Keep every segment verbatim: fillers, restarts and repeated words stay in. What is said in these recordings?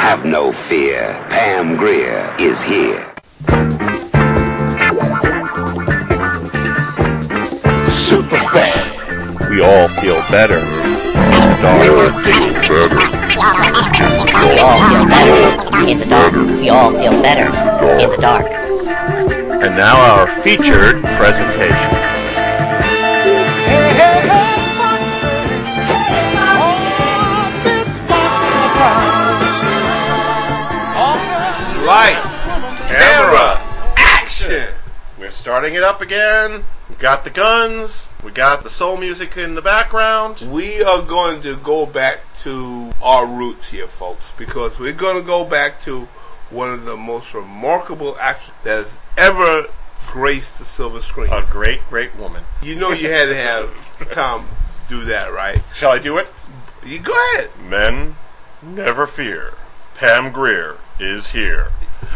Have no fear. Pam Grier is here. Super bad. We all feel better in the dark. We all feel better in the dark. We all feel better in the dark. And now our featured presentation. Light, camera, action! We're starting it up again. We got the guns. We got the soul music in the background. We are going to go back to our roots here, folks, because we're going to go back to one of the most remarkable actors that has ever graced the silver screen. A great, great woman. You know you had to have Tom do that, right? Shall I do it? You go ahead. Men, never fear. Pam Grier is here.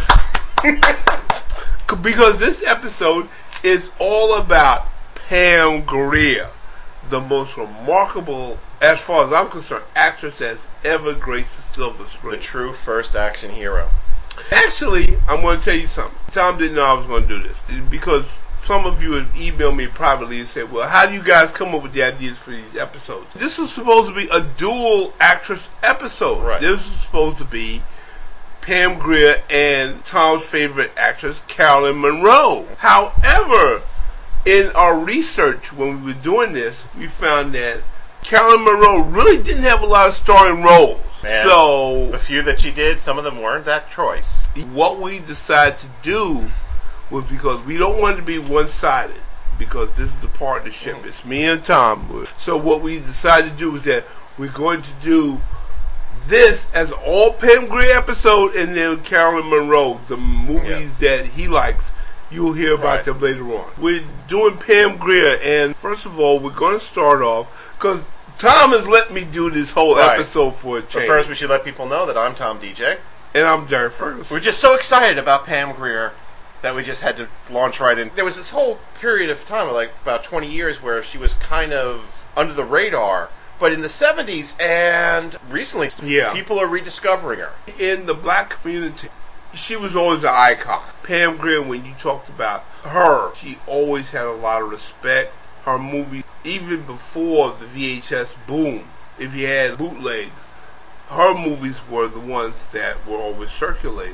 Because this episode is all about Pam Grier, the most remarkable, as far as I'm concerned, actress that's ever graced the silver screen. The true first action hero. Actually, I'm going to tell you something. Tom didn't know I was going to do this, because some of you have emailed me privately and said, well, how do you guys come up with the ideas for these episodes? This was supposed to be a dual actress episode. Right. This was supposed to be Pam Grier and Tom's favorite actress, Carolyn Monroe. However, in our research when we were doing this, we found that Carolyn Monroe really didn't have a lot of starring roles. And so the few that she did, some of them weren't that choice. What we decided to do was, because we don't want it to be one-sided, because this is a partnership. Mm. It's me and Tom. So what we decided to do is that we're going to do this as an all Pam Grier episode, and then Carolyn Monroe, the movies yeah. that he likes, you'll hear about right. them later on. We're doing Pam Grier, and first of all, we're going to start off, because Tom has let me do this whole right. episode for a change. But first, we should let people know that I'm Tom D J. And I'm Derek Ferguson. We're just so excited about Pam Grier that we just had to launch right in. There was this whole period of time, like about twenty years, where she was kind of under the radar. But in the seventies and recently, yeah. people are rediscovering her. In the black community, she was always an icon. Pam Grier, when you talked about her, she always had a lot of respect. Her movie, even before the V H S boom, if you had bootlegs, her movies were the ones that were always circulated.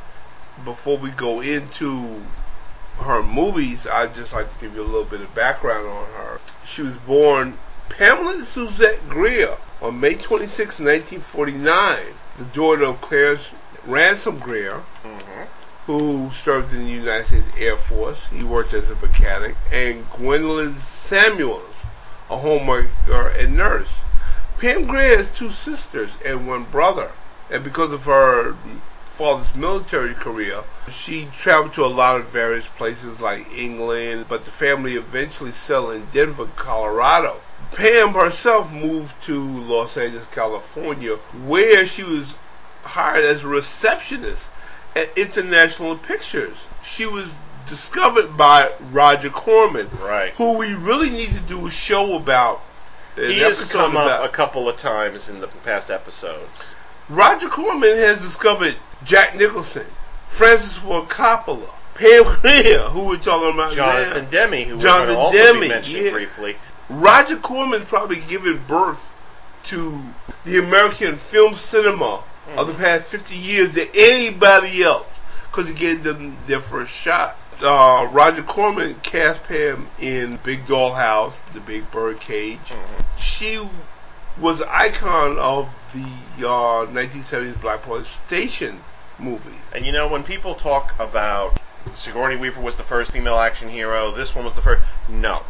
Before we go into her movies, I'd just like to give you a little bit of background on her. She was born Pamela Suzette Grier on May twenty-sixth, nineteen forty-nine, the daughter of Clarence Ransom Grier, mm-hmm. who served in the United States Air Force. He worked as a mechanic. And Gwendolyn Samuels, a homemaker and nurse. Pam Grier has two sisters and one brother. And because of her father's military career, she traveled to a lot of various places like England, but the family eventually settled in Denver, Colorado. Pam herself moved to Los Angeles, California, where she was hired as a receptionist at International Pictures. She was discovered by Roger Corman, right? Who we really need to do a show about. He has come up a couple of times in the past episodes. Roger Corman has discovered Jack Nicholson, Francis Ford Coppola, Pam Grier, who we're talking about Jonathan now. Demme, who Jonathan we're going to also Demme, be mentioning yeah. briefly. Roger Corman's probably given birth to the American film cinema mm-hmm. of the past fifty years than anybody else, because he gave them their first shot. Uh, Roger Corman cast Pam in Big Dollhouse, The Big Birdcage. Mm-hmm. She was an icon of the uh, nineteen seventies Blaxploitation movies. And you know, when people talk about Sigourney Weaver was the first female action hero, this one was the first, no.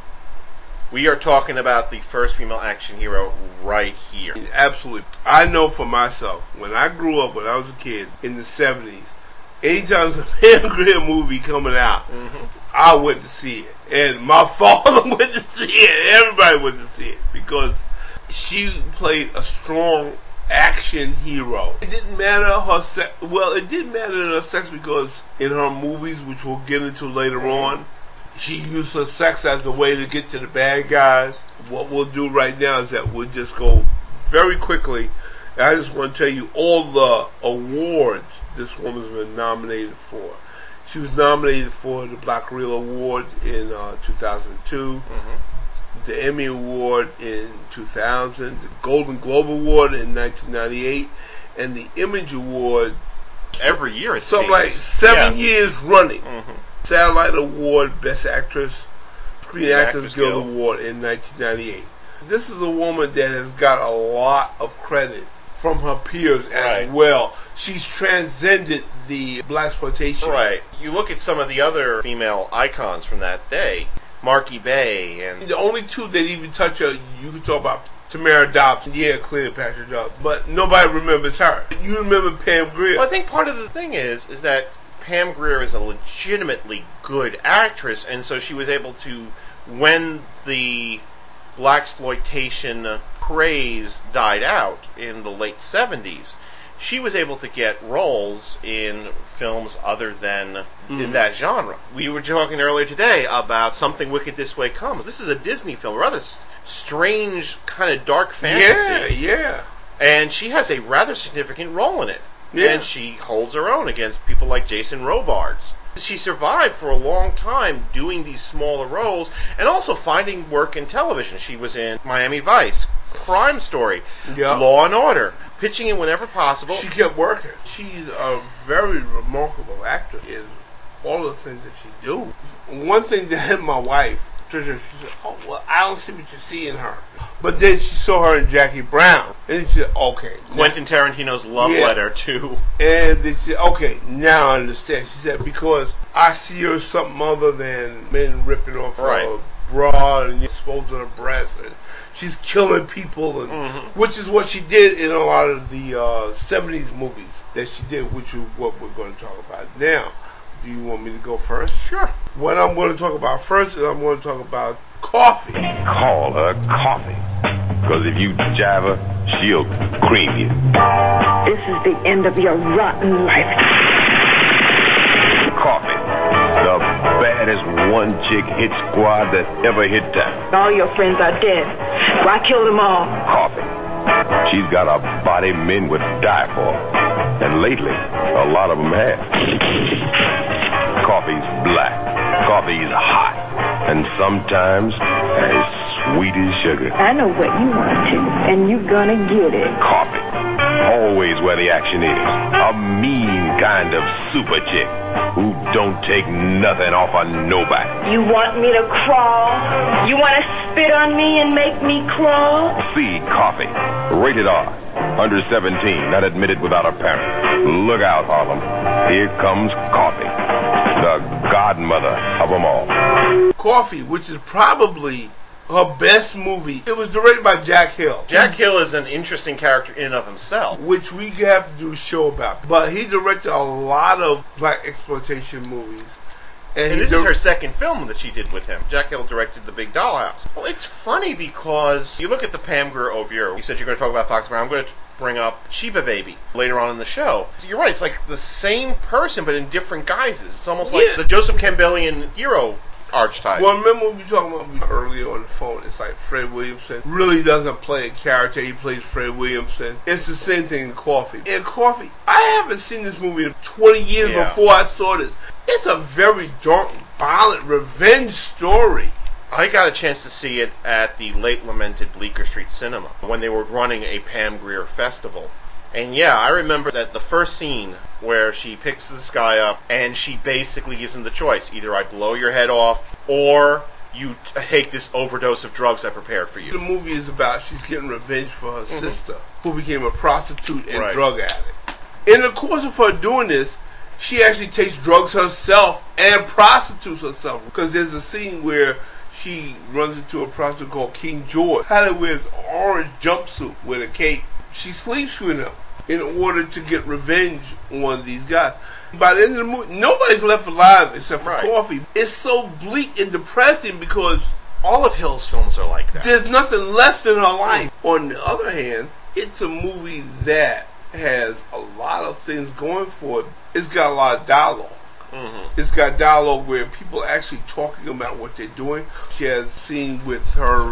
We are talking about the first female action hero right here. Absolutely. I know for myself, when I grew up, when I was a kid, in the seventies, anytime there's a Pam Grier movie coming out, mm-hmm. I went to see it. And my father went to see it. Everybody went to see it. Because she played a strong action hero. It didn't matter her sex. Well, it didn't matter her sex, because in her movies, which we'll get into later mm-hmm. on, she used her sex as a way to get to the bad guys. What we'll do right now is that we'll just go very quickly And I just want to tell you all the awards this woman's been nominated for. She was nominated for the Black Reel Award in uh, two thousand two, mm-hmm. the Emmy Award in two thousand, the Golden Globe Award in nineteen ninety-eight, and the Image Award every year. It something seems. like seven yeah. years running. Mm-hmm. Satellite Award, Best Actress, Screen Actors, Actors Guild, Guild Award in nineteen ninety-eight. This is a woman that has got a lot of credit from her peers as right. well. She's transcended the blaxploitation. Right. You look at some of the other female icons from that day, Marky Bay, and the only two that even touch her, you can talk about Tamara Dobson, yeah, Cleopatra Dobson, but nobody remembers her. You remember Pam Grier. Well, I think part of the thing is, is that Pam Grier is a legitimately good actress, and so she was able to, when the blaxploitation craze died out in the late seventies, she was able to get roles in films other than mm-hmm. in that genre. We were talking earlier today about Something Wicked This Way Comes. This is a Disney film, a rather s- strange kind of dark fantasy. Yeah, yeah. And she has a rather significant role in it. Yeah. And she holds her own against people like Jason Robards. She survived for a long time doing these smaller roles and also finding work in television. She was in Miami Vice, Crime Story, yeah. Law and Order, pitching in whenever possible. She kept working. She's a very remarkable actress in all the things that she do. One thing that hit my wife, Trisha, she said, oh, well, I don't see what you see in her. But then she saw her in Jackie Brown. And she said, okay. Quentin now, Tarantino's love yeah. letter, too. And then she said, okay, now I understand. She said, because I see her as something other than men ripping off right. her bra and exposing her breasts. And she's killing people, and mm-hmm. which is what she did in a lot of the uh, seventies movies that she did, which is what we're going to talk about now. Do you want me to go first? Sure. What I'm going to talk about first is I'm going to talk about coffee. Call her coffee, because if you jive her, she'll cream you. This is the end of your rotten life. Coffee, the baddest one-chick hit squad that ever hit town. All your friends are dead. Why kill them all? Coffee. She's got a body men would die for. And lately, a lot of them have. Coffee's black. Coffee's hot. And sometimes as sweet as sugar. I know what you want to, and you're gonna get it. Coffee. Always where the action is. A mean kind of super chick who don't take nothing off of nobody. You want me to crawl? You want to spit on me and make me crawl? See Coffee. Rated R. Under seventeen, not admitted without a parent. Look out, Harlem. Here comes Coffee. The godmother of them all. Coffee, which is probably her best movie. It was directed by Jack Hill. Jack Hill is an interesting character in and of himself, which we have to do a show about. But he directed a lot of black exploitation movies. And, and this di- is her second film that she did with him. Jack Hill directed The Big Dollhouse. Well, it's funny because you look at the Pam Grier Ovier. You said you're going to talk about Fox Brown. I'm going to bring up Sheba Baby later on in the show. So you're right. It's like the same person, but in different guises. It's almost like yeah. the Joseph Campbellian hero archetype. Well, remember when we were talking about earlier on the phone, it's like Fred Williamson really doesn't play a character, he plays Fred Williamson. It's the same thing in Coffee. In Coffee, I haven't seen this movie in twenty years yeah. before I saw this. It's a very dark, violent revenge story. I got a chance to see it at the late lamented Bleecker Street Cinema when they were running a Pam Grier festival. And yeah, I remember that the first scene where she picks this guy up and she basically gives him the choice. Either I blow your head off or you take this overdose of drugs I prepared for you. The movie is about she's getting revenge for her mm-hmm. sister who became a prostitute and right. drug addict. In the course of her doing this, she actually takes drugs herself and prostitutes herself. Because there's a scene where she runs into a prostitute called King George. How wears an orange jumpsuit with a cape. She sleeps with him in order to get revenge on these guys. By the end of the movie, nobody's left alive except for right. Coffee. It's so bleak and depressing because all of Hill's films are like that. There's nothing left in her life. On the other hand, it's a movie that has a lot of things going for it. It's got a lot of dialogue. Mm-hmm. It's got dialogue where people are actually talking about what they're doing. She has a scene with her uh,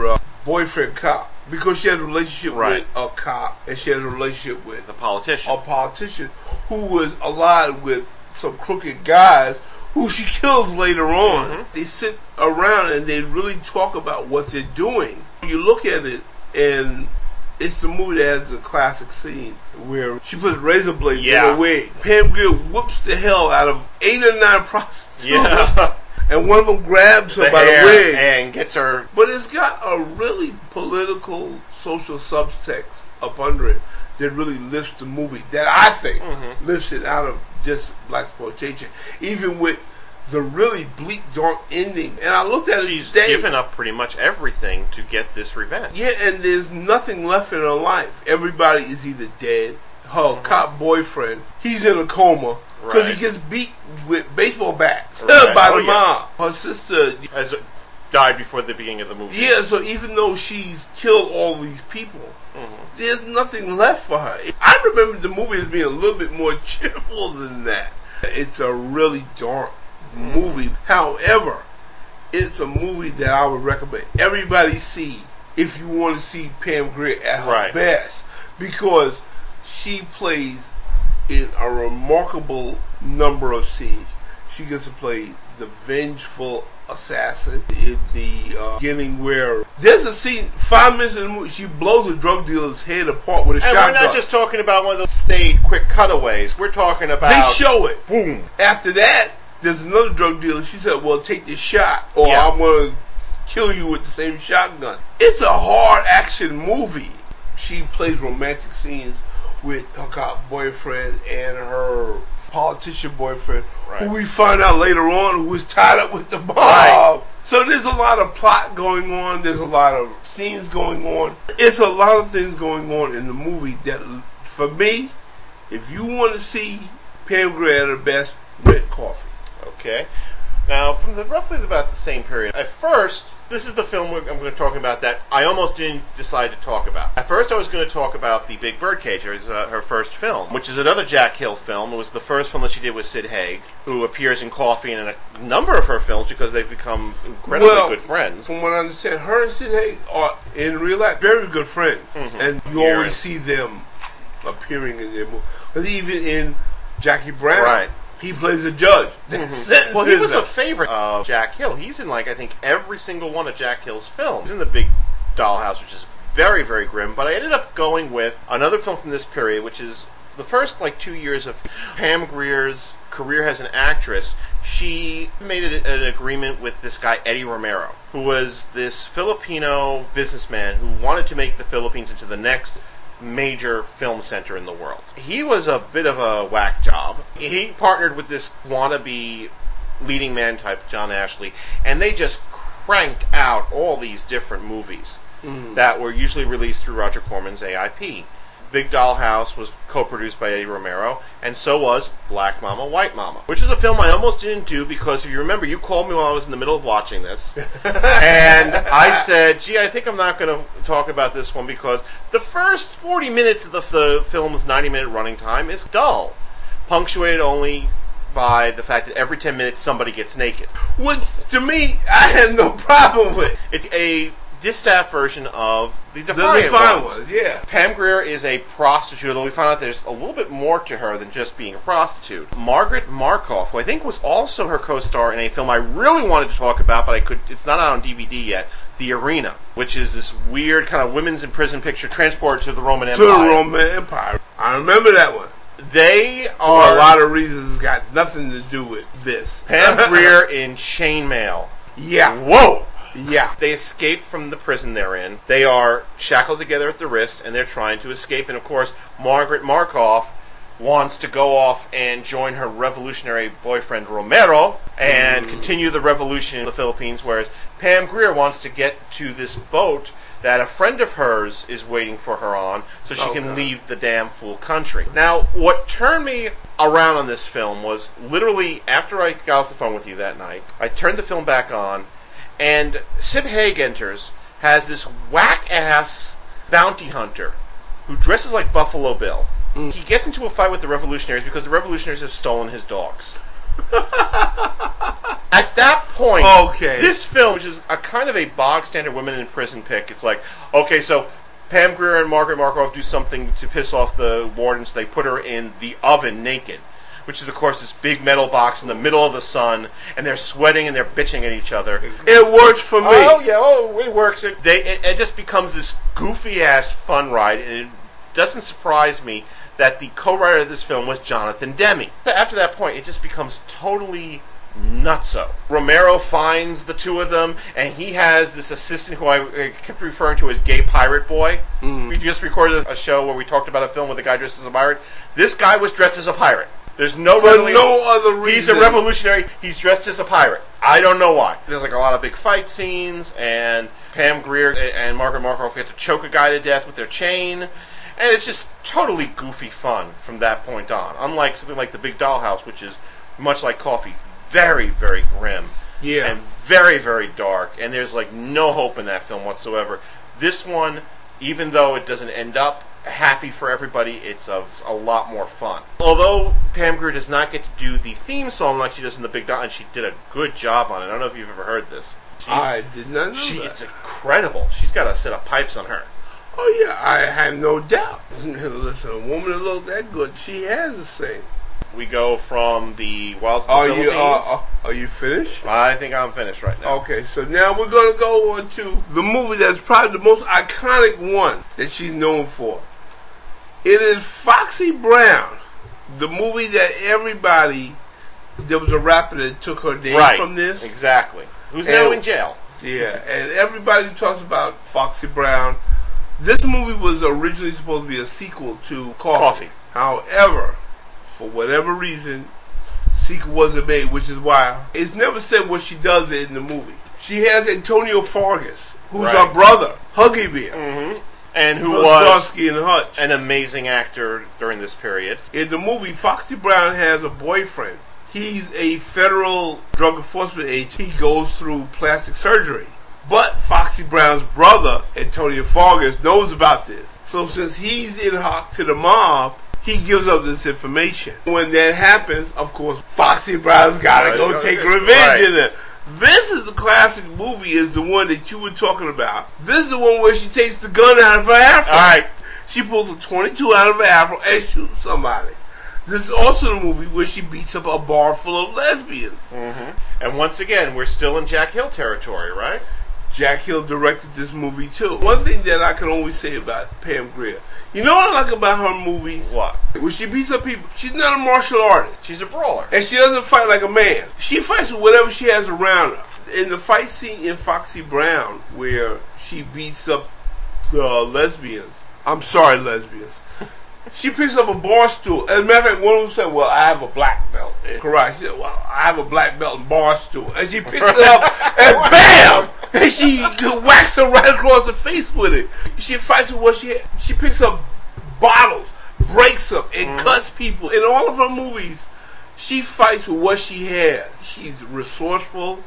boyfriend cop because she has a relationship Right. with a cop and she has a relationship with The politician. a politician who was allied with some crooked guys who she kills later on. Mhm. They sit around and they really talk about what they're doing. You look at it and it's the movie that has the classic scene where she puts razor blades Yeah. in her wig. Pam Grier whoops the hell out of eight or nine prostitutes. Yeah. And one of them grabs her The by hair the wig. and gets her. But it's got a really political, social subtext up under it that really lifts the movie, that I think Mhm. lifts it out of just blaxploitation. Even with the really bleak, dark ending. And I looked at She's it today. given up pretty much everything to get this revenge. Yeah, and there's nothing left in her life. Everybody is either dead. Her cop boyfriend, he's in a coma because Right. he gets beat with baseball bats Right. by Oh, the yeah. mob. Her sister, Has died before the beginning of the movie. yeah, so even though she's killed all these people, Mhm. there's nothing left for her. I remember the movie as being a little bit more cheerful than that. It's a really dark movie. However, it's a movie that I would recommend everybody see if you want to see Pam Grier at her Right. best, because she plays in a remarkable number of scenes. She gets to play the vengeful assassin in the uh, beginning, where there's a scene five minutes in the movie she blows a drug dealer's head apart with a And shotgun. we're not just talking about one of those staged quick cutaways. We're talking about They show it. boom. After that, there's another drug dealer. She said, well, take this shot or Yeah. I'm going to kill you with the same shotgun. It's a hard action movie. She plays romantic scenes with her cop boyfriend and her politician boyfriend, Right. who we find out later on who is tied up with the mob. Right. So there's a lot of plot going on. There's a lot of scenes going on. It's a lot of things going on in the movie that, for me, if you want to see Pam Grier at her best, rent Coffee. Okay. Now, from the roughly about the same period. At first, this is the film we're- I'm going to talk about that I almost didn't decide to talk about. At first, I was going to talk about The Big Birdcage, her, uh, her first film, which is another Jack Hill film. It was the first film that she did with Sid Haig, who appears in Coffee and in a number of her films because they've become incredibly Well, good friends. From what I understand, her and Sid Haig are in real life very good friends, Mhm. and you Yeah. always see them appearing in their movies. But even in Jackie Brown, Right. he plays a judge. Well, he was a favorite of Jack Hill. He's in, like, I think every single one of Jack Hill's films. He's in The Big Dollhouse, which is very, very grim. But I ended up going with another film from this period, which is the first, like, two years of Pam Grier's career as an actress. She made a, an agreement with this guy, Eddie Romero, who was this Filipino businessman who wanted to make the Philippines into the next major film center in the world. He was a bit of a whack job. He partnered with this wannabe leading man type, John Ashley, and they just cranked out all these different movies that were usually released through Roger Corman's A I P. Big Dollhouse was co-produced by Eddie Romero, and so was Black Mama, White Mama, which is a film I almost didn't do because, if you remember, you called me while I was in the middle of watching this, and I said, gee, I think I'm not going to talk about this one because the first forty minutes of the, the film's ninety-minute running time is dull, punctuated only by the fact that every ten minutes somebody gets naked. Which, to me, I had no problem with. It's a distaff version of the The Defiant, Defiant ones. one, yeah. Pam Grier is a prostitute, although we found out there's a little bit more to her than just being a prostitute. Margaret Markov, who I think was also her co-star in a film I really wanted to talk about, but I could it's not out on D V D yet, The Arena, which is this weird kind of women's in prison picture transported to the Roman To Empire. the Roman Empire. I remember that one. They For are a lot of reasons, it's got nothing to do with this. Pam Grier in chainmail. Yeah. Whoa! Yeah. They escape from the prison they're in. They are shackled together at the wrist, and they're trying to escape. And, of course, Margaret Markov wants to go off and join her revolutionary boyfriend Romero and mm. continue the revolution in the Philippines, whereas Pam Grier wants to get to this boat that a friend of hers is waiting for her on so she Okay. can leave the damn fool country. Now, what turned me around on this film was literally after I got off the phone with you that night, I turned the film back on, and Sid Haig enters, has this whack-ass bounty hunter who dresses like Buffalo Bill. Mm. He gets into a fight with the revolutionaries because the revolutionaries have stolen his dogs. At that point, Okay. this film, which is a kind of a bog standard women in prison pick, it's like, okay, so Pam Grier and Margaret Markov do something to piss off the wardens. They put her in the oven naked, which is, of course, this big metal box in the middle of the sun, and they're sweating and they're bitching at each other. It works for me. Oh, yeah, oh, it works. It, they, it, it just becomes this goofy-ass fun ride, and it doesn't surprise me that the co-writer of this film was Jonathan Demme. After that point, it just becomes totally nutso. Romero finds the two of them, and he has this assistant who I uh, kept referring to as Gay Pirate Boy. Mm. We just recorded a show where we talked about a film with a guy dressed as a pirate. This guy was dressed as a pirate. There's no For readily, no other reason. He's a revolutionary. He's dressed as a pirate. I don't know why. There's like a lot of big fight scenes, and Pam Grier and Margaret Markov get to choke a guy to death with their chain, and it's just totally goofy fun from that point on. Unlike something like The Big Dollhouse, which is much like Coffee, very, very grim, Yeah. and very, very dark, and there's like no hope in that film whatsoever. This one, even though it doesn't end up happy for everybody, it's a, it's a lot more fun. Although Pam Grier does not get to do the theme song like she does in The Big Doll, and she did a good job on it. I don't know if you've ever heard this. She's, I did not know she, that. It's incredible. She's got a set of pipes on her. Oh, yeah, I have no doubt. Listen, a woman that looks that good, she has a sing. We go from the Wilds of the Are Philippines. you, uh, uh, are you finished? I think I'm finished right now. Okay, so now we're going to go on to the movie that's probably the most iconic one that she's known for. It is Foxy Brown, the movie that everybody, there was a rapper that took her name Right, from this. exactly. Who's And- now in jail. Yeah, and everybody talks about Foxy Brown. This movie was originally supposed to be a sequel to Coffee. Coffee. However, for whatever reason, sequel wasn't made, which is why it's never said what she does in the movie. She has Antonio Fargas, who's Right. our brother, Huggy Bear, Mm-hmm. And who from was Starsky and Hutch. an amazing actor during this period. In the movie, Foxy Brown has a boyfriend. He's a federal drug enforcement agent. He goes through plastic surgery. But Foxy Brown's brother, Antonio Fargas, knows about this. So since he's in hock to the mob, he gives up this information. When that happens, of course, Foxy Brown's gotta Right. go take Right. revenge in it. This is the classic movie, is the one that you were talking about. This is the one where she takes the gun out of her afro. All right. She pulls a twenty-two out of her afro and shoots somebody. This is also the movie where she beats up a bar full of lesbians. Mm-hmm. And once again, we're still in Jack Hill territory, right? Jack Hill directed this movie too. One thing that I can always say about Pam Grier, you know what I like about her movies? What? When she beats up people, she's not a martial artist. She's a brawler. And she doesn't fight like a man. She fights with whatever she has around her. In the fight scene in Foxy Brown, where she beats up the lesbians, I'm sorry, lesbians, she picks up a bar stool. As a matter of fact, one of them said, well, I have a black belt in karate. She said, well, I have a black belt in bar stool. And she picks it up, and bam! And she whacks her right across the face with it. She fights with what she has. She picks up bottles, breaks them, and mm-hmm. cuts people. In all of her movies, she fights with what she has. She's resourceful.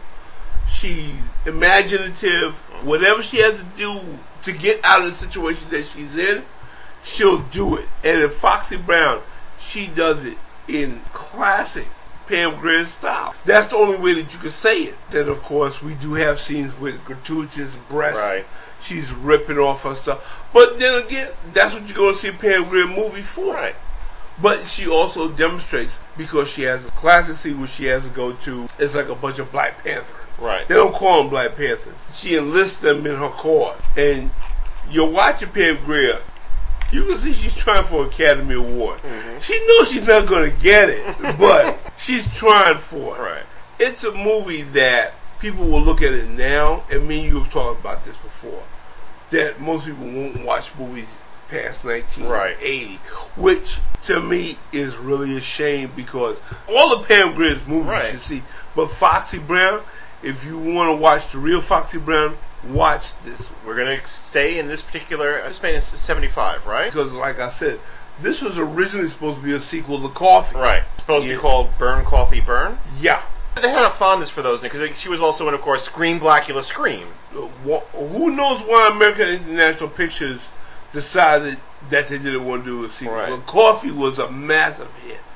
She's imaginative. Whatever she has to do to get out of the situation that she's in, she'll do it. And in Foxy Brown, she does it in classic Pam Grier style. That's the only way that you can say it. Then, of course, we do have scenes with gratuitous breasts. Right. She's ripping off her stuff. But then again, that's what you're going to see a Pam Grier movie for. Right. But she also demonstrates, because she has a classic scene where she has to go to, it's like a bunch of Black Panthers. Right. They don't call them Black Panthers. She enlists them in her cause. And you're watching Pam Grier, you can see she's trying for an Academy Award. Mm-hmm. She knows she's not going to get it, but she's trying for it. Right. It's a movie that people will look at it now, and me and you have talked about this before, that most people won't watch movies past nineteen eighty, right. Which to me is really a shame, because all of Pam Grier's movies right. you see, but Foxy Brown, if you want to watch the real Foxy Brown, watch this one. We're going to stay in this particular, this man is seventy-five, right? Because like I said, this was originally supposed to be a sequel to Coffee. Right. Supposed yeah. to be called Burn, Coffee, Burn? Yeah. They had a fondness for those, because she was also in, of course, Scream, Blackula, Scream. Uh, wh- who knows why American International Pictures decided that they didn't want to do a sequel? Right. Well, Coffee was a massive hit.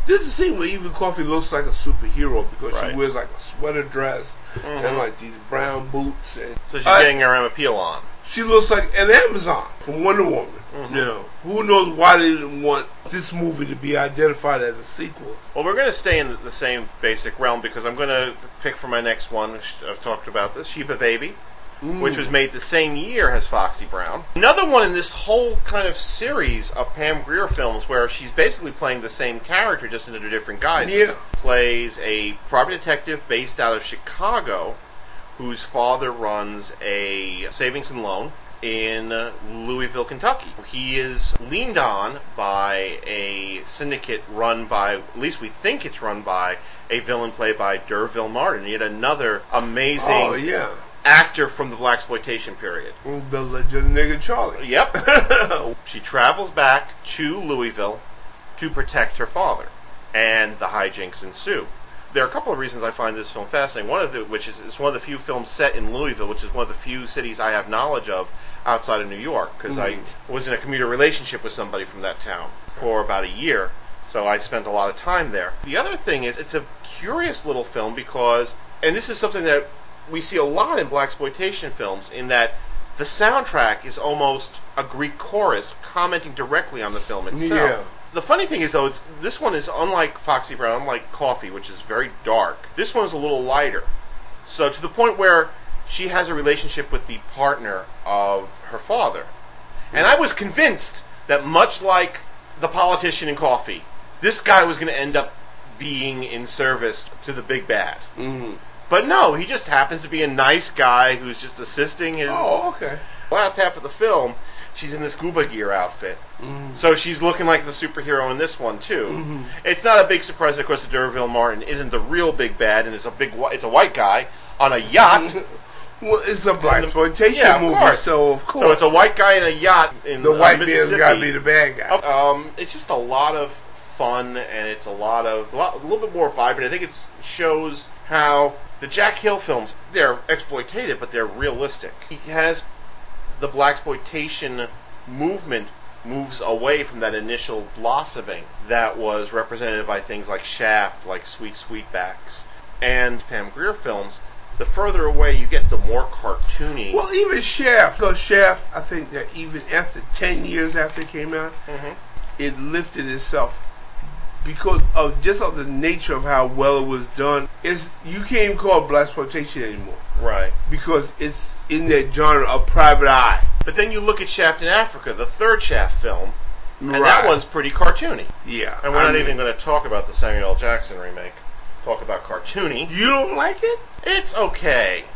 This is a scene where even Coffee looks like a superhero because Right. she wears like a sweater dress Mhm. and like these brown boots. And So she's I- getting her Emma Peel on. She looks like an Amazon from Wonder Woman. Mhm. You know, who knows why they didn't want this movie to be identified as a sequel? Well, we're going to stay in the, the same basic realm because I'm going to pick for my next one, which I've talked about this, Sheba Baby, which was made the same year as Foxy Brown. Another one in this whole kind of series of Pam Grier films where she's basically playing the same character just in a different guise. Yeah. Plays a private detective based out of Chicago whose father runs a savings and loan in uh, Louisville, Kentucky. He is leaned on by a syndicate run by, at least we think it's run by, a villain played by D'Urville Martin, yet another amazing Oh yeah, actor from the blaxploitation period. the legend nigga Charlie. Yep. She travels back to Louisville to protect her father, and the hijinks ensue. There are a couple of reasons I find this film fascinating. One of the, which is it's one of the few films set in Louisville, which is one of the few cities I have knowledge of outside of New York, because I was in a commuter relationship with somebody from that town for about a year, so I spent a lot of time there. The other thing is, it's a curious little film because, and this is something that we see a lot in blaxploitation films, in that the soundtrack is almost a Greek chorus commenting directly on the film itself. Yeah. The funny thing is, though, it's, this one is unlike Foxy Brown, unlike Coffee, which is very dark. This one is a little lighter. So to the point where she has a relationship with the partner of her father. And I was convinced that much like the politician in Coffee, this guy was going to end up being in service to the big bad. Mm-hmm. But no, he just happens to be a nice guy who's just assisting his... Oh, okay. Last half of the film, she's in this scuba gear outfit. Mm-hmm. So she's looking like the superhero in this one, too. Mm-hmm. It's not a big surprise, of course, that D'Urville Martin isn't the real big bad, and it's a big, it's a white guy on a yacht. Well, it's a blaxploitation yeah, of movie, course. so of course. So it's a white guy in a yacht in the uh, white man's Mississippi. got to be the bad guy. Um, it's just a lot of fun, and it's a lot of a, lot, a little bit more vibrant. I think it shows how the Jack Hill films, they're exploitative, but they're realistic. He has the blaxploitation movement moves away from that initial blossoming that was represented by things like Shaft, like Sweet Sweetbacks, and Pam Grier films. The further away you get, the more cartoony. Well, even Shaft, because Shaft, I think that even after ten years after it came out, mm-hmm. it lifted itself because of just of the nature of how well it was done. It's, you can't even call it blaxploitation anymore. Right. Because it's in that genre of Private Eye. But then you look at Shaft in Africa, the third Shaft film, and Right. that one's pretty cartoony. Yeah. And we're I not mean, even going to talk about the Samuel L. Jackson remake. Talk about cartoony. You don't like it? It's okay.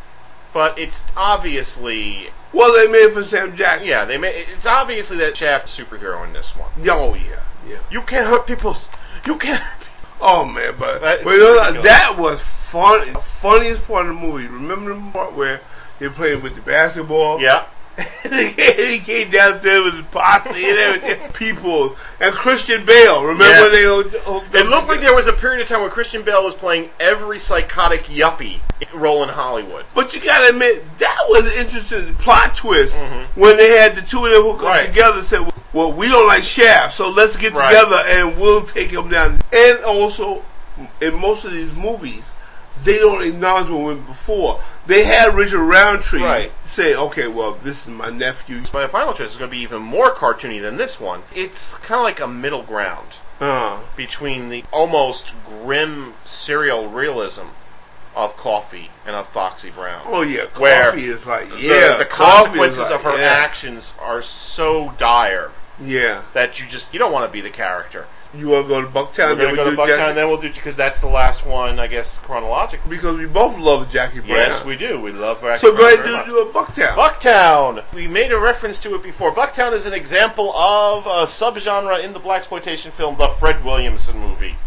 But it's obviously... Well, they made it for Sam Jackson. Yeah, they made, it's obviously that Shaft's superhero in this one. Oh, yeah. Yeah. You can't hurt people. You can't hurt people. Oh, man, but, That is but you know, ridiculous. that was fun. The funniest part of the movie. Remember the part where they're playing with the basketball? Yeah. And he came, he came downstairs with his posse and everything. People. And Christian Bale. Remember Yes. they all, It looked like there was a period of time where Christian Bale was playing every psychotic yuppie role in Hollywood. But you gotta admit, that was an interesting plot twist Mm-hmm. when they had the two of them who come Right. together and said, well, we don't like Shaft, so let's get Right. together and we'll take him down. And also, in most of these movies, they don't acknowledge what went before. They had Richard Roundtree Right. say, okay, well, this is my nephew. My final choice is going to be even more cartoony than this one. It's kind of like a middle ground Uh, between the almost grim serial realism of Coffee and of Foxy Brown. oh, yeah, Where Coffee is like, The- yeah. the, Coffee is consequences like, of her yeah, actions are so dire Yeah. that you just you don't want to be the character. You want to go to Bucktown? We're going to then go we to do Bucktown, Jackie- and then we'll do because that's the last one, I guess, chronologically. Because we both love Jackie Brown. Yes, we do. We love Jackie So go Brown ahead very and much. do, do a Bucktown. Bucktown. We made a reference to it before. Bucktown is an example of a subgenre in the blaxploitation film, the Fred Williamson movie.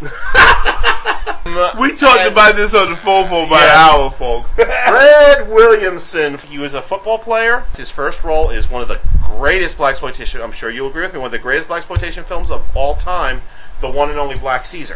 We talked And- about this on the phone for about Yes. an hour, folks. Fred Williamson. He was a football player. His first role is one of the greatest blaxploitation. I'm sure you'll agree with me. One of the greatest blaxploitation films of all time, the one and only Black Caesar.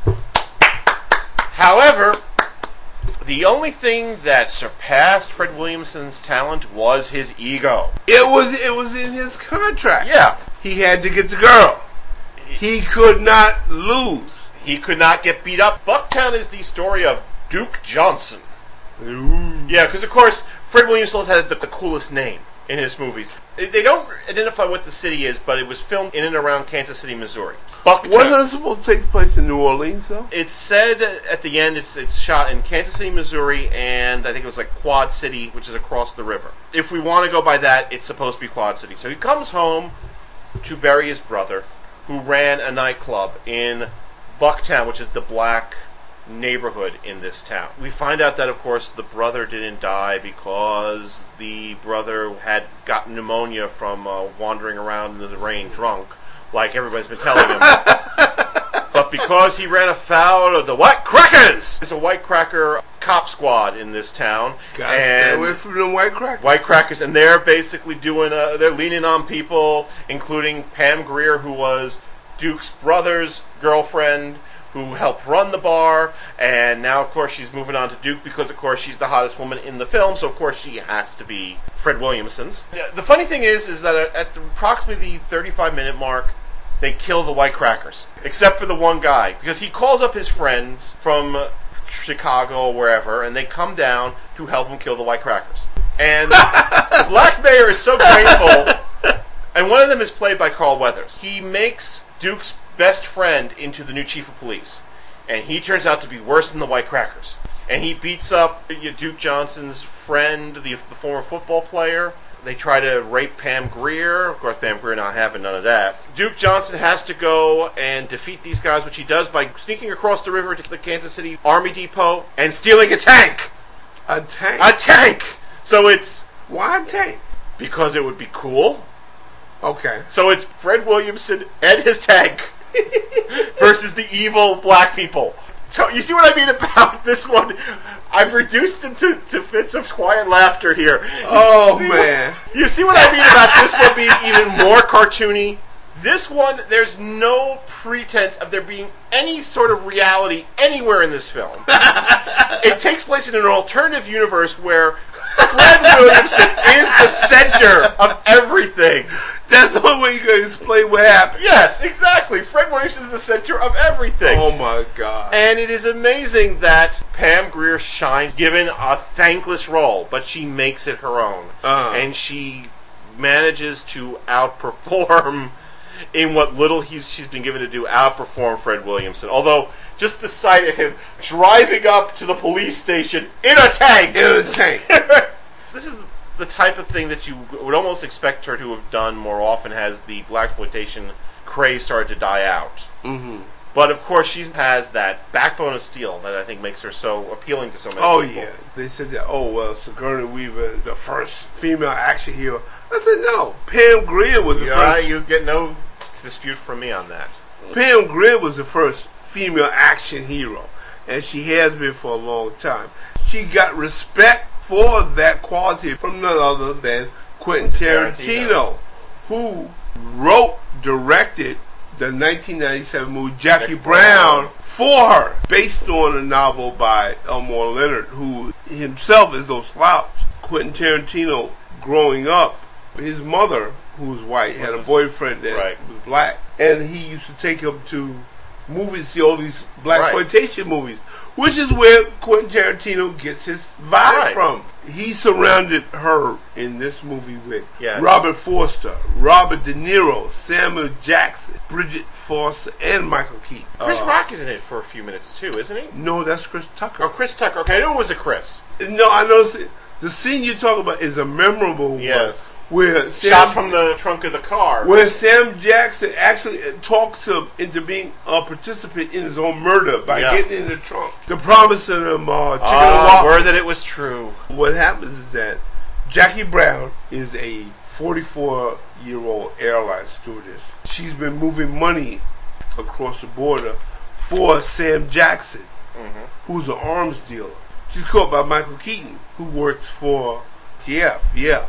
However, the only thing that surpassed Fred Williamson's talent was his ego. It was it was in his contract. Yeah. He had to get the girl. He could not lose. He could not get beat up. Bucktown is the story of Duke Johnson. Ooh. Yeah, because of course Fred Williamson had the, the coolest name in his movies. They, they don't identify what the city is, but it was filmed in and around Kansas City, Missouri. Bucktown. Wasn't it supposed to take place in New Orleans, though? It's said at the end it's it's shot in Kansas City, Missouri, and I think it was like Quad City, which is across the river. If we want to go by that, it's supposed to be Quad City. So he comes home to bury his brother, who ran a nightclub in Bucktown, which is the black neighborhood in this town. We find out that, of course, the brother didn't die because the brother had gotten pneumonia from uh, wandering around in the rain drunk, like everybody's been telling him. But because he ran afoul of the White Crackers! There's a White Cracker cop squad in this town. Gotta stay away from the White Crackers. White Crackers, and they're basically doing, uh, they're leaning on people, including Pam Grier, who was Duke's brother's girlfriend, who helped run the bar, and now, of course, she's moving on to Duke because, of course, she's the hottest woman in the film, so, of course, she has to be Fred Williamson's. The funny thing is, is that at the, approximately the thirty-five minute mark, they kill the White Crackers, except for the one guy, because he calls up his friends from Chicago or wherever, and they come down to help him kill the White Crackers. And the Black Mayor is so grateful, and one of them is played by Carl Weathers. He makes Duke's best friend into the new chief of police, and he turns out to be worse than the White Crackers. And he beats up Duke Johnson's friend, the, the former football player. They try to rape Pam Grier. Of course, Pam Grier not having none of that. Duke Johnson has to go and defeat these guys, which he does by sneaking across the river to the Kansas City Army Depot and stealing a tank. A tank? A tank! So it's... Why a tank? Because it would be cool. Okay. So it's Fred Williamson and his tank versus the evil black people. So you see what I mean about this one? I've reduced them to, to fits of quiet laughter here. Oh, you man. What, you see what I mean about this one being even more cartoony? This one, there's no pretense of there being any sort of reality anywhere in this film. It takes place in an alternative universe where Fred Williamson is the center of everything. That's the only way you're going to explain what happened. Yes, exactly. Fred Williamson is the center of everything. Oh, my God. And it is amazing that Pam Grier shines, given a thankless role, but she makes it her own. Uh-huh. And she manages to outperform, in what little he's she's been given to do, outperform Fred Williamson. Although, just the sight of him driving up to the police station in a tank. In a tank. This is the type of thing that you would almost expect her to have done more often as the blaxploitation craze started to die out. Mm-hmm. But of course, she has that backbone of steel that I think makes her so appealing to so many Oh, people. yeah. They said that, oh, well, Sigourney Weaver, the first female action hero. I said, no. Pam Grier was the Yeah, first. you get no dispute from me on that. Pam Grier was the first female action hero, and she has been for a long time. She got respect for that quality from none other than Quentin Tarantino, Tarantino. who wrote, directed the nineteen ninety-seven movie Jackie, Jackie Brown, Brown for her, based on a novel by Elmore Leonard, who himself is no slouch. Quentin Tarantino, growing up, his mother, who was white, had a boyfriend that right. was black, and he used to take him to movies, see all these blaxploitation right. movies, which is where Quentin Tarantino gets his vibe right. from. He surrounded her in this movie with yes. Robert Forster, Robert De Niro, Samuel Jackson, Bridget Foster, and Michael Keaton. Chris uh, Rock is in it for a few minutes too, isn't he? No, that's Chris Tucker. Oh, Chris Tucker. Okay, I knew it was a Chris. No, I know. The scene you're talking about is a memorable yes. one. Where Sam, shot from the trunk of the car. Where Sam Jackson actually talks him into being a participant in his own murder by yeah. getting in the trunk. The promising him uh, chicken uh, and waffles. Word that it was true. What happens is that Jackie Brown is a forty-four-year-old airline stewardess. She's been moving money across the border for Sam Jackson, mm-hmm. who's an arms dealer. She's caught by Michael Keaton, who works for T F, yeah.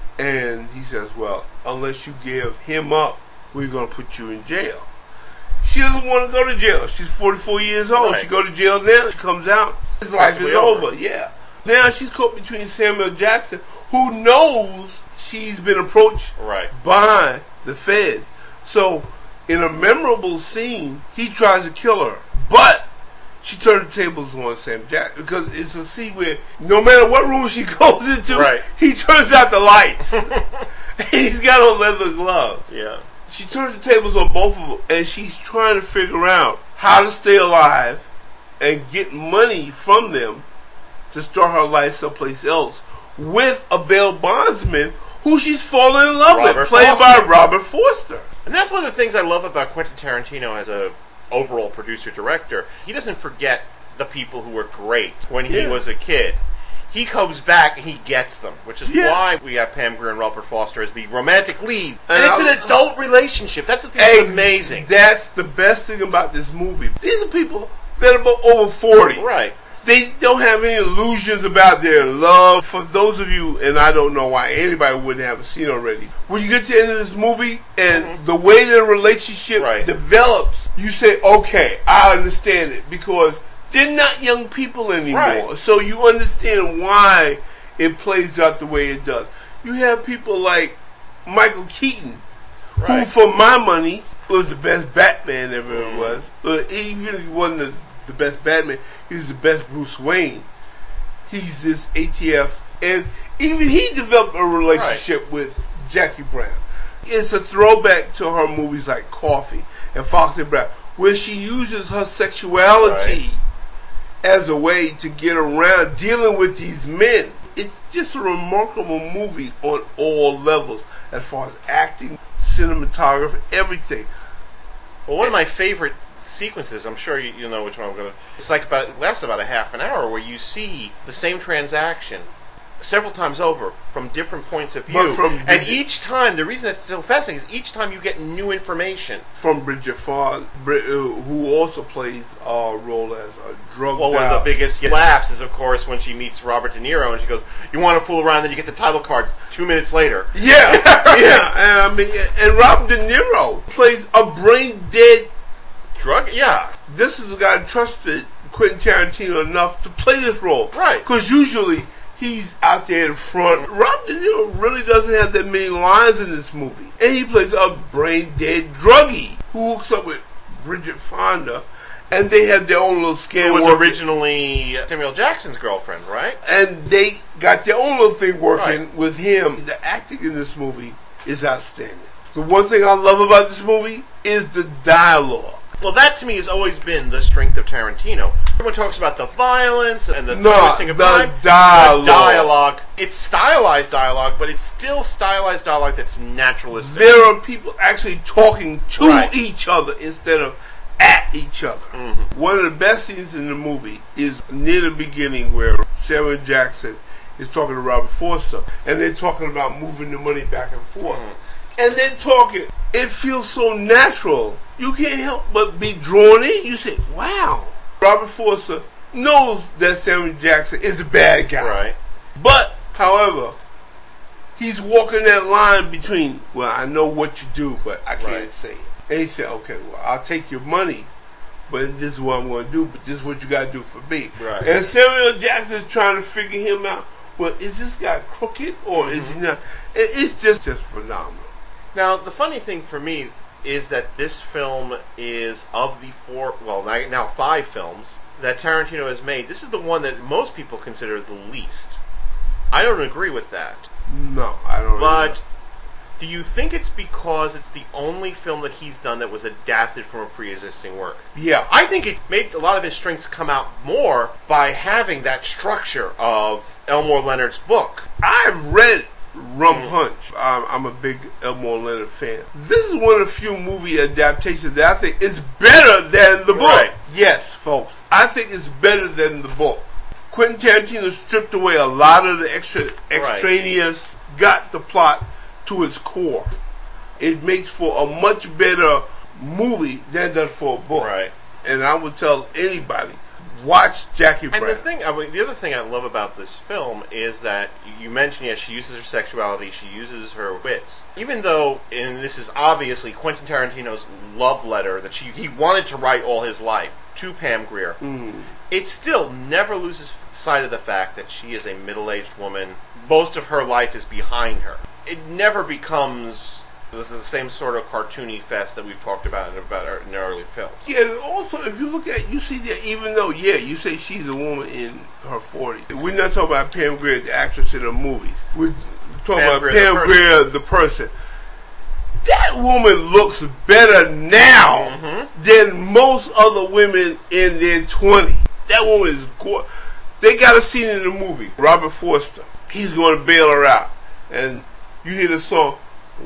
And he says, well, unless you give him up, we're going to put you in jail. She doesn't want to go to jail. She's forty-four years old. Right. She go to jail now. She comes out. His life is over. over. Yeah. Now she's caught between Samuel Jackson, who knows she's been approached right. by the feds. So In a memorable scene, he tries to kill her, but she turned the tables on Sam Jackson because it's a scene where no matter what room she goes into, right. he turns out the lights. And he's got on leather gloves. Yeah. She turns the tables on both of them, and she's trying to figure out how to stay alive and get money from them to start her life someplace else with a bail bondsman who she's fallen in love Robert with, played Foster. by Robert Forster. And that's one of the things I love about Quentin Tarantino as a overall producer-director. He doesn't forget the people who were great when he Yeah. was a kid. He comes back and he gets them, which is Yeah. why we have Pam Grier and Robert Foster as the romantic lead. And, And it's I- an adult relationship. That's the thing Ex- that's amazing. That's the best thing about this movie. These are people that are about over forty. Right. They don't have any illusions about their love. For those of you, and I don't know why anybody wouldn't have seen already, when you get to the end of this movie and Mhm. the way their relationship Right. develops, you say, okay, I understand it, because they're not young people anymore. Right. So you understand why it plays out the way it does. You have people like Michael Keaton, who, Right. for my money, was the best Batman ever mm. was. But even if he wasn't the, the best Batman, he was the best Bruce Wayne. He's this A T F, and even he developed a relationship right. with Jackie Brown. It's a throwback to her movies like Coffee and Fox and Brown, where she uses her sexuality right. as a way to get around dealing with these men. It's just a remarkable movie on all levels, as far as acting, cinematography, everything. Well, one of my favorite sequences, I'm sure you, you know which one I'm going to... It's like about, it lasts about a half an hour where you see the same transaction several times over from different points of view. From and the, each time, the reason that's so fascinating is each time you get new information. From Bridget Fonda, who also plays a role as a drug Well, one of the biggest laughs is, of course, when she meets Robert De Niro and she goes, "You want to fool around, then you get the title card two minutes later." Yeah, yeah. And I mean, and Robert De Niro plays a brain-dead drug. Yeah. This is the guy who trusted Quentin Tarantino enough to play this role. Right. Because usually he's out there in front. Robert De Niro really doesn't have that many lines in this movie. And he plays a brain-dead druggie who hooks up with Bridget Fonda, and they have their own little scam. Who was working. originally Samuel Jackson's girlfriend, right? And they got their own little thing working right. with him. The acting in this movie is outstanding. The one thing I love about this movie is the dialogue. Well, that to me has always been the strength of Tarantino. Everyone talks about the violence and the no, twisting of the time. dialogue. The dialogue. It's stylized dialogue, but it's still stylized dialogue that's naturalistic. There are people actually talking to right. each other instead of at each other. Mm-hmm. One of the best scenes in the movie is near the beginning where Samuel Jackson is talking to Robert Forster, and they're talking about moving the money back and forth. Mm-hmm. And they're talking. It feels so natural. You can't help but be drawn in. You say, wow. Robert Forster knows that Samuel Jackson is a bad guy. Right. But, however, he's walking that line between, well, I know what you do, but I can't right. say it. And he said, okay, well, I'll take your money, but this is what I'm going to do, but this is what you got to do for me. Right. And Samuel Jackson is trying to figure him out. Well, is this guy crooked or mm-hmm. is he not? It's just, just phenomenal. Now, the funny thing for me is that this film is of the four, well, now five films that Tarantino has made, this is the one that most people consider the least. I don't agree with that. No, I don't. But either. Do you think it's because it's the only film that he's done that was adapted from a pre-existing work? Yeah. I think it made a lot of his strengths come out more by having that structure of Elmore Leonard's book. I've read Rum mm. Punch. I'm, I'm a big Elmore Leonard fan. This is one of the few movie adaptations that I think is better than the book. Right. Yes, folks. I think it's better than the book. Quentin Tarantino stripped away a lot of the extra extraneous, right. got the plot to its core. It makes for a much better movie than it does for a book. Right. And I would tell anybody, watch Jackie Brown. And the thing, I mean, the other thing I love about this film is that you mentioned, yes, she uses her sexuality, she uses her wits. Even though, and this is obviously Quentin Tarantino's love letter that she he wanted to write all his life to Pam Grier, mm. it still never loses sight of the fact that she is a middle-aged woman. Most of her life is behind her. It never becomes This is the same sort of cartoony fest that we've talked about in about our, in our early films. Yeah, and also, if you look at, you see that even though, yeah, you say she's a woman in her forties, we're not talking about Pam Grier, the actress in the movies. We're talking Pam about Grier, Pam the Grier, the person. That woman looks better now Mm-hmm. than most other women in their twenties. That woman is gorgeous. They got a scene in the movie, Robert Forster. He's going to bail her out. And you hear the song,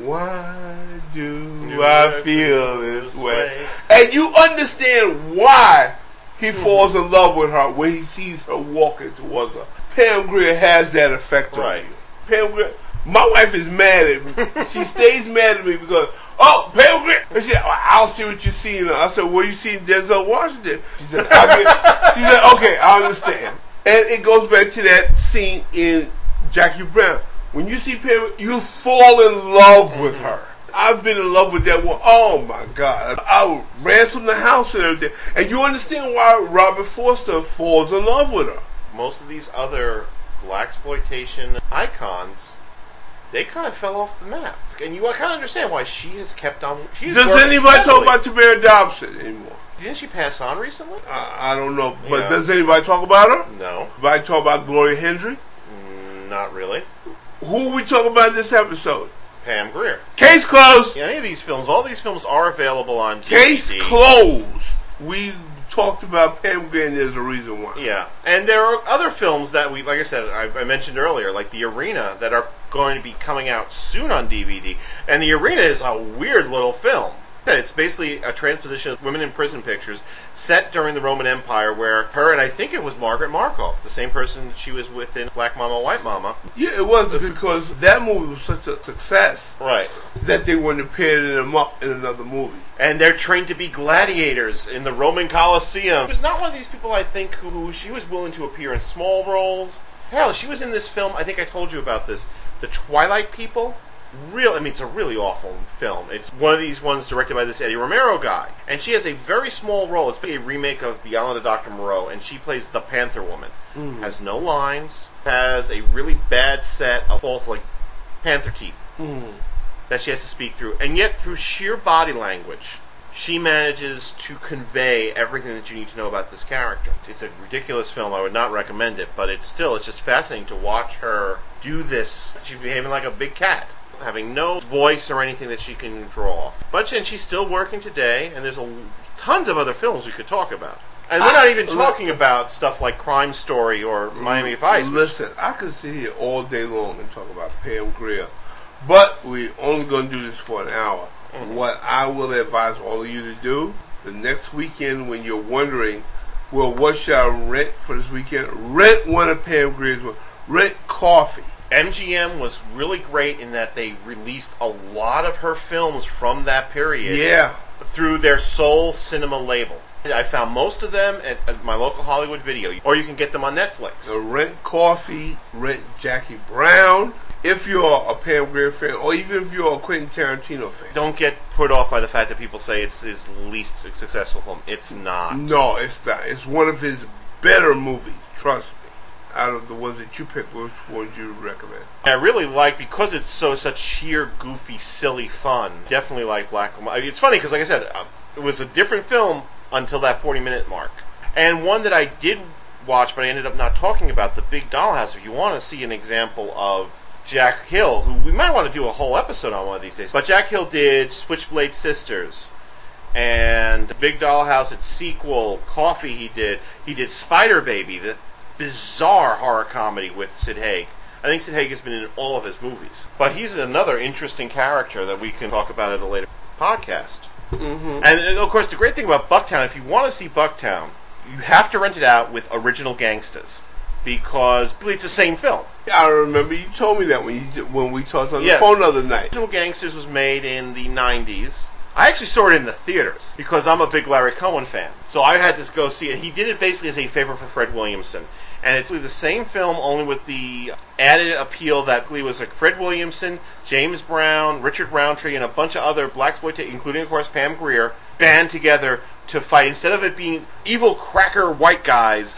why do, Do I, I feel this this way? way? And you understand why he falls in love with her when he sees her walking towards her. Pam Grier has that effect Right. on you. Pam Grier, my wife is mad at me. She stays mad at me because, oh, Pam Grier. And she said, oh, I'll see what you see. I said, well, you seen Denzel Washington? She said, I get, she said, okay, I understand. And it goes back to that scene in Jackie Brown. When you see Pam, you fall in love with her. I've been in love with that one. Oh my God. I would ransom the house and everything. And you understand why Robert Forster falls in love with her. Most of these other blaxploitation icons, they kind of fell off the map. And you kind of understand why she has kept on. She's Does worked anybody steadily. talk about Tamara Dobson anymore? Didn't she pass on recently? I, I don't know. But Yeah. does anybody talk about her? No, Anybody talk about Gloria Hendry? mm, not really. Who are we talking about in this episode? Pam Grier. Case closed. Any of these films, all these films are available on D V D. Case closed. We talked about Pam Grier and there's a reason why. Yeah, and there are other films that we, like I said, I, I mentioned earlier, like The Arena, that are going to be coming out soon on D V D. And The Arena is a weird little film. It's basically a transposition of women in prison pictures set during the Roman Empire, where her and I think it was Margaret Markov, the same person she was with in Black Mama, White Mama. Yeah, it was because that movie was such a success Right. that they wouldn't have paired them up in another movie. And they're trained to be gladiators in the Roman Colosseum. She was not one of these people, I think, who, who she was willing to appear in small roles. Hell, she was in this film, I think I told you about this, The Twilight People. Real, I mean, it's a really awful film. It's one of these ones directed by this Eddie Romero guy. And she has a very small role. It's a remake of The Island of Doctor Moreau, and she plays the Panther Woman. Mm. Has no lines, has a really bad set of both, like, panther teeth Mm. that she has to speak through. And yet, through sheer body language, she manages to convey everything that you need to know about this character. It's a ridiculous film. I would not recommend it, but it's still, it's just fascinating to watch her do this. She's behaving like a big cat, having no voice or anything that she can draw off. But and she's still working today, and there's a, tons of other films we could talk about. And we're not even talking about stuff like Crime Story or Miami Vice. Listen, I could sit here all day long and talk about Pam Grier, but we're only going to do this for an hour. Mm-hmm. What I will advise all of you to do, the next weekend when you're wondering, well, what should I rent for this weekend? Rent one of Pam Grier's ones. Rent Coffee. M G M was really great in that they released a lot of her films from that period Yeah. through their Soul Cinema label. I found most of them at, at my local Hollywood Video, or you can get them on Netflix. So rent Coffee, rent Jackie Brown, if you're a Pam Grier fan, or even if you're a Quentin Tarantino fan. Don't get put off by the fact that people say it's his least successful film. It's not. No, it's not. It's one of his better movies, trust me. Out of the ones that you picked, which ones you recommend? I really like, because it's so such sheer, goofy, silly fun. Definitely like Black and White. It's funny because, like I said, uh, it was a different film until that forty-minute mark. And one that I did watch, but I ended up not talking about, The Big Dollhouse. If you want to see an example of Jack Hill, who we might want to do a whole episode on one of these days. But Jack Hill did Switchblade Sisters and Big Dollhouse, its sequel, Coffee. He did. He did Spider Baby, the bizarre horror comedy with Sid Haig. I think Sid Haig has been in all of his movies. But he's another interesting character that we can talk about at a later podcast. Mm-hmm. And, and, of course, the great thing about Bucktown, if you want to see Bucktown, you have to rent it out with Original Gangstas, because it's the same film. I remember you told me that when you when we talked on Yes. the phone the other night. Original Gangsters was made in the nineties. I actually saw it in the theaters because I'm a big Larry Cohen fan. So I had to go see it. He did it basically as a favor for Fred Williamson. And it's really the same film, only with the added appeal that really was like Fred Williamson, James Brown, Richard Roundtree, and a bunch of other blaxploitation, including, of course, Pam Grier, band together to fight. Instead of it being evil cracker white guys,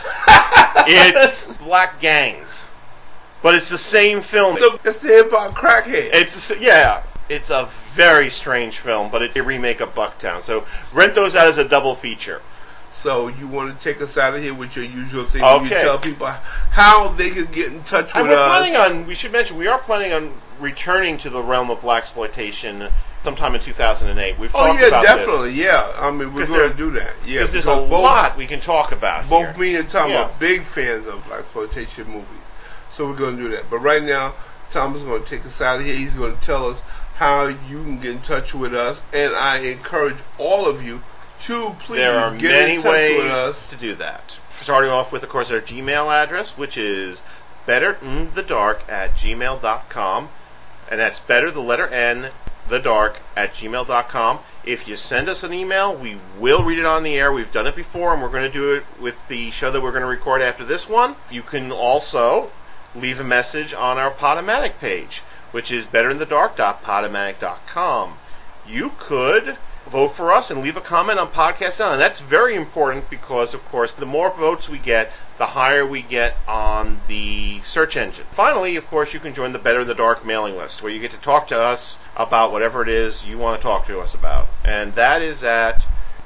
it's black gangs. But it's the same film. So it's the hip hop crackhead. It's the, yeah. It's a very strange film, but it's a remake of Bucktown. So rent those out as a double feature. So you want to take us out of here with your usual thing? Okay. You tell people how they can get in touch And with we're us. planning on, we should mention, we are planning on returning to the realm of blaxploitation sometime in two thousand eight. We've Oh talked yeah, about definitely. this. Yeah, I mean we're 'Cause going there- to do that. Yeah, Because there's a because both- lot we can talk about Both here. me and Tom Yeah. are big fans of blaxploitation movies, so we're going to do that. But right now, Tom is going to take us out of here. He's going to tell us how you can get in touch with us, and I encourage all of you to please There are get many in touch ways with us. to do that. Starting off with, of course, our Gmail address, which is betterinthedark at gmail dot com. And that's better, the letter N, the dark, at gmail dot com. If you send us an email, we will read it on the air. We've done it before, and we're going to do it with the show that we're going to record after this one. You can also leave a message on our Podomatic page, which is betterinthedark dot podomatic dot com. You could vote for us and leave a comment on Podcast Sound. And that's very important because, of course, the more votes we get, the higher we get on the search engine. Finally, of course, you can join the Better in the Dark mailing list, where you get to talk to us about whatever it is you want to talk to us about. And that is at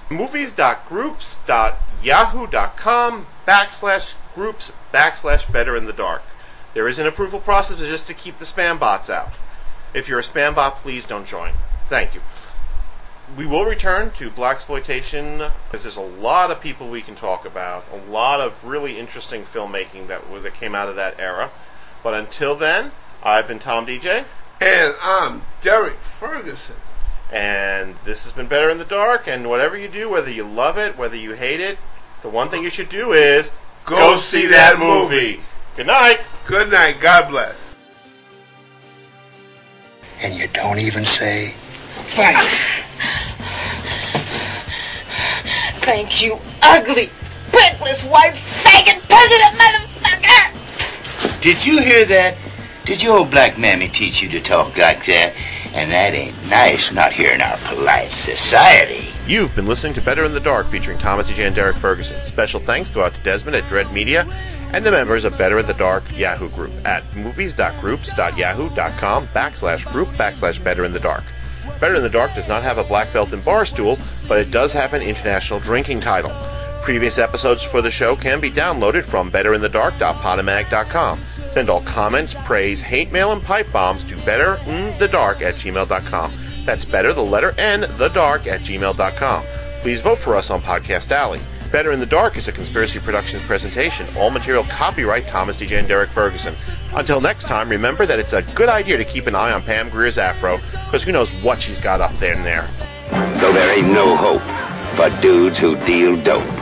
movies.groups.yahoo.com backslash groups backslash Better in the Dark. There is an approval process just to keep the spam bots out. If you're a spam bot, please don't join. Thank you. We will return to blaxploitation because there's a lot of people we can talk about, a lot of really interesting filmmaking that that came out of that era. But until then, I've been Tom D J. And I'm Derek Ferguson. And this has been Better in the Dark. And whatever you do, whether you love it, whether you hate it, the one thing you should do is Go see that movie. Good night. Good night. God bless. And you don't even say Thanks. Thanks, you ugly, backless, white, faggot, president motherfucker! Did you hear that? Did your old black mammy teach you to talk like that? And that ain't nice, not here in our polite society. You've been listening to Better in the Dark featuring Thomas D J and Derek Ferguson. Special thanks go out to Desmond at Dread Media and the members of Better in the Dark Yahoo Group at movies.groups.yahoo.com backslash group backslash Better in the Dark. Better in the Dark does not have a black belt in Barstool, but it does have an international drinking title. Previous episodes for the show can be downloaded from betterinthedark dot podomatic dot com. Send all comments, praise, hate mail, and pipe bombs to betterinthedark at gmail dot com. That's better, the letter N, the dark, at gmail dot com. Please vote for us on Podcast Alley. Better in the Dark is a Conspiracy Productions presentation. All material copyright Thomas D J and Derek Ferguson. Until next time, remember that it's a good idea to keep an eye on Pam Grier's afro, because who knows what she's got up there and there. so there ain't no hope for dudes who deal dope.